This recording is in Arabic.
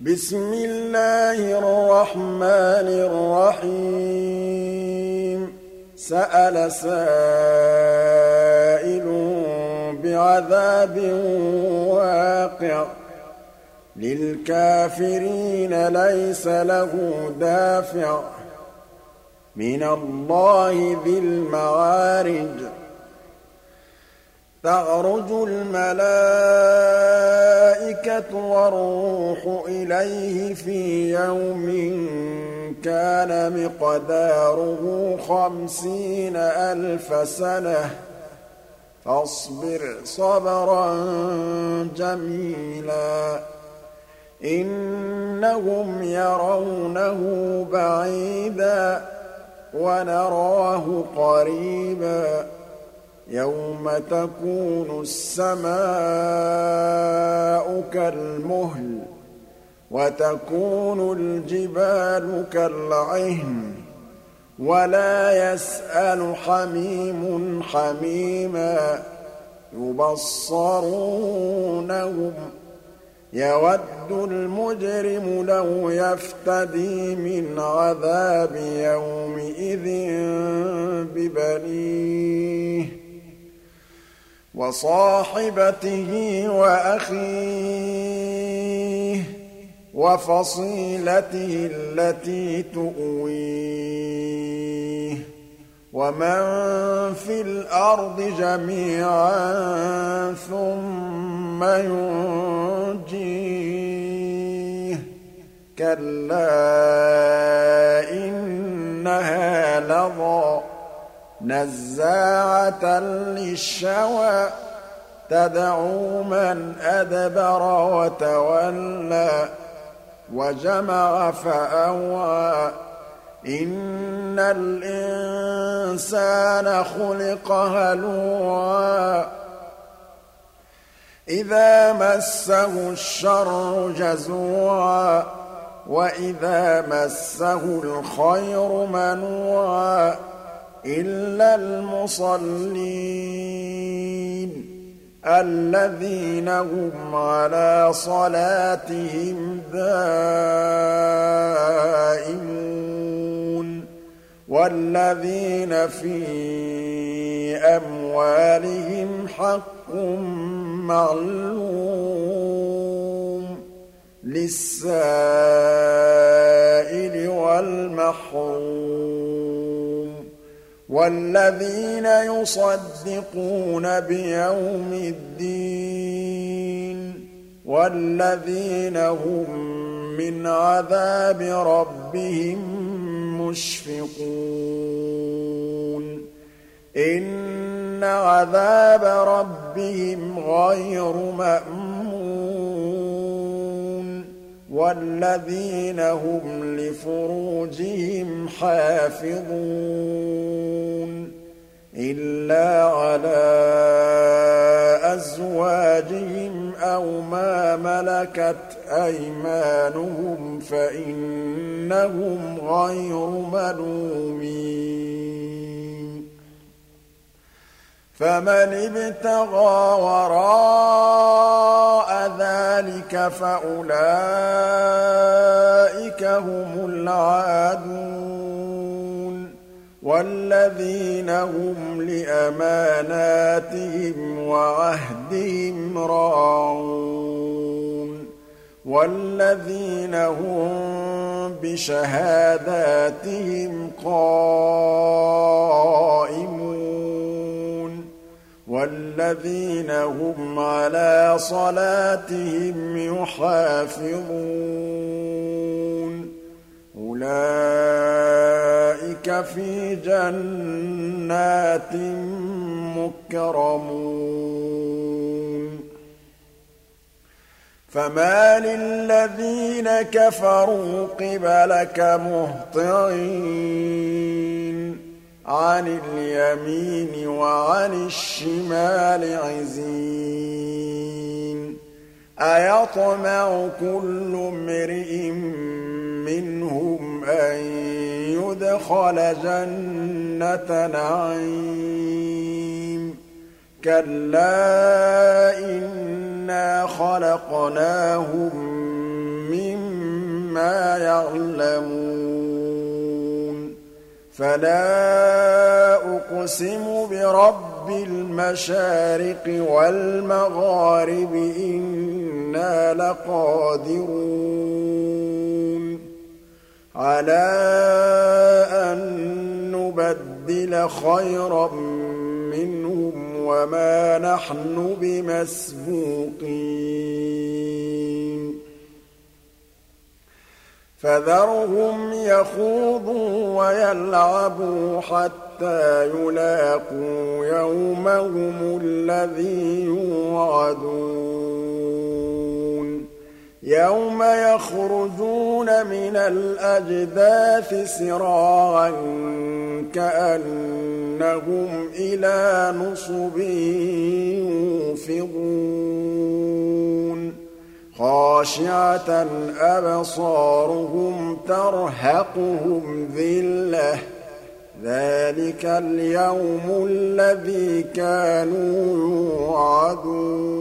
بسم الله الرحمن الرحيم سأل سائل بعذاب واقع للكافرين ليس له دافع من الله ذي المعارج تعرج الملائكة والروح إليه في يوم كان مقداره 50,000 سنة فاصبر صبرا جميلا إنهم يرونه بعيدا ونراه قريبا يوم تكون السماء كالمهل وتكون الجبال كالعهن ولا يسأل حميم حميما يبصرونهم يود المجرم لو يفتدي من عذاب يومئذ ببنيه وصاحبته وأخيه وفصيلته التي تؤويه ومن في الأرض جميعا ثم ينجيه كلا إنها لظى نزاعة للشوى تدعو من أدبر وتولى وجمع فأوعى إن الإنسان خلق هلوعا إذا مسه الشر جزوعا وإذا مسه الخير منوعا إلا المصلين الذين هم على صلاتهم دائمون والذين في أموالهم حق معلوم للسائل والمحروم والذين يصدقون بيوم الدين والذين هم من عذاب ربهم مشفقون إن عذاب ربهم غير مأمون والذين هم لفروجهم حافظون إلا على أزواجهم أو ما ملكت أيمانهم فإنهم غير ملومين فمن ابتغى وراء ذلك فأولئك هم العادون والذين هم لأماناتهم وعهدهم راعون والذين هم بشهاداتهم قائمون والذين هم على صلاتهم يحافظون أولئك في جنات مكرمون فمال الذين كفروا قبلك مهطعين عن اليمين وعن الشمال عزين أيطمع كل امرئ منهم أن يدخل جنة نعيم كلا إنا خلقناهم مما مِّمَّا يَعْلَمُونَ فَلَا أُقْسِمُ بِرَبِّ الْمَشَارِقِ وَالْمَغَارِبِ إِنَّا لَقَادِرُونَ عَلَىٰ أَن نُّبَدِّلَ خَيْرًا مِّنْهُمْ وَمَا نَحْنُ بِمَسْبُوقِينَ فَذَرْهُمْ يَخُوضُوا وَيَلْعَبُوا حَتَّىٰ يُلَاقُوا يَوْمَهُمُ الَّذِي يُوعَدُونَ يَوْمَ يَخْرُجُونَ مِنَ الْأَجْدَاثِ سِرَاعًا كَأَنَّهُمْ إِلَىٰ نُصُبٍ يُوفِضُونَ خَاشِعَةً أَبْصَارُهُمْ تَرْهَقُهُمْ ذِلَّةٌ ۚ ذَٰلِكَ الْيَوْمُ الَّذِي كَانُوا يُوعَدُونَ